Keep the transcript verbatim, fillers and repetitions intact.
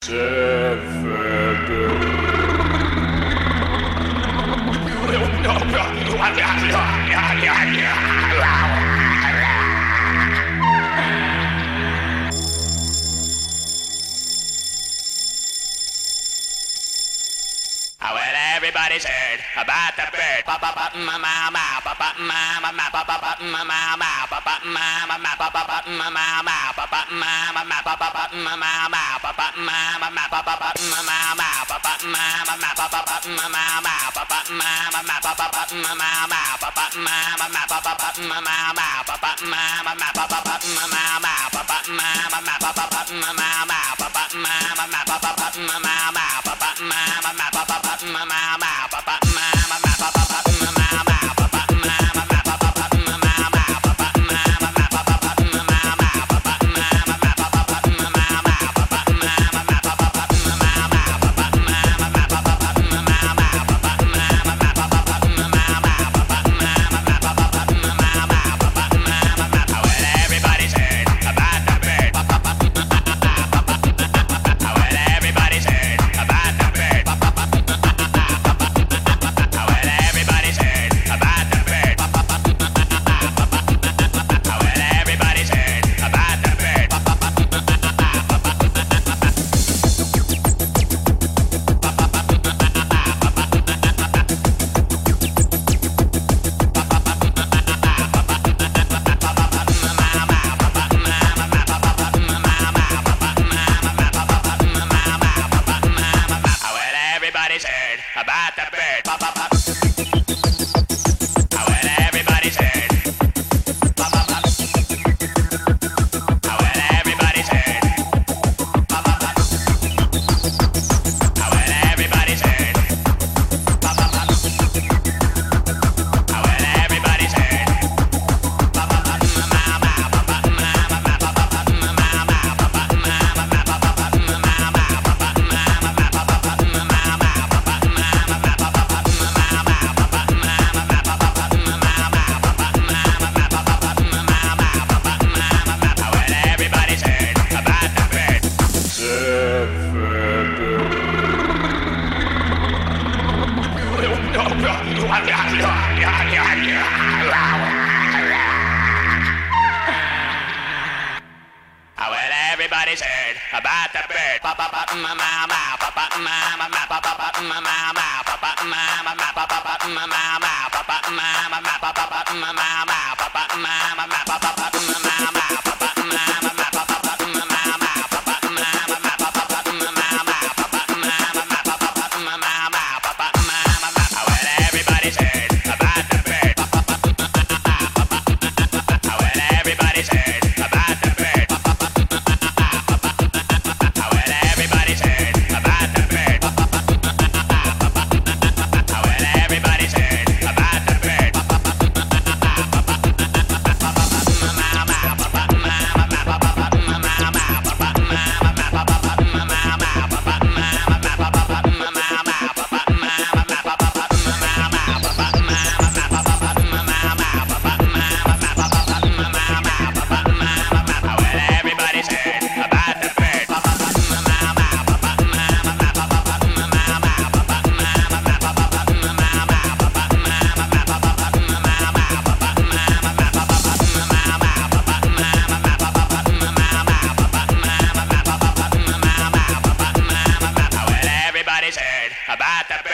Everybody's heard about the bird. Ba ba ba ma ma ma ba ba ma ma ma ba ba ba ma ma ma ba ba ma ma ma ba ba ba ma ma ma ba ba ma ma ma ba ba ba ma ma ma ba ba ma ma ma ba ba ba ma ma ma ba ba ma ma ma ba ba ba ma ma ma ba ba ma ma ma ba ba ba ma ma ma ba ba ma ma ma ba ba ba ma ma ma ba ba ma ma ma ba ba ba ma ma ma ba ba ma ma ma ba ba ba ma ma ma ba ba ma ma ma ba ba ba ma ma ma ba ba ma ma ma ba ba ba ma ma ma about the bird. Ba, ba, ba. Oh, well, everybody's heard. Ba, ba, ba. Oh, well, everybody's heard. Ba, ba, ba. Oh, well, everybody's heard. Ba, ba, ba. Oh, well, everybody's heard. Ba, ba, ba. Ma, ma, ma, ba, ba, ma, ma, ma, ba, ba, ma, ma, ma, ba, ba, ma, ma, ma, ba, ba, ma, ma, ma, ba, ba, ma, ma, ma, ba, ba, ma, ma, ma. Everybody's heard about the bird. Ba ba ba ma ma ma ba ba ma ma ma ba ba ba ma ma ma ba ba ma ma ma ba ba ba ma ma ma ba ba ma ma ma ba ba ba ma ma ma ba ba ma ma ma ba ba ba ma ma ma ba ba ma ma ma ba ba ba ma ma ma ba ba ma ma ma ba ba ba ma ma ma ba ba ma ma ma ba ba ba ma ma ma ba ba ma ma ma. Well, everybody's heard about the bird. Well, everybody's heard about the bird. Everybody's heard about the bird.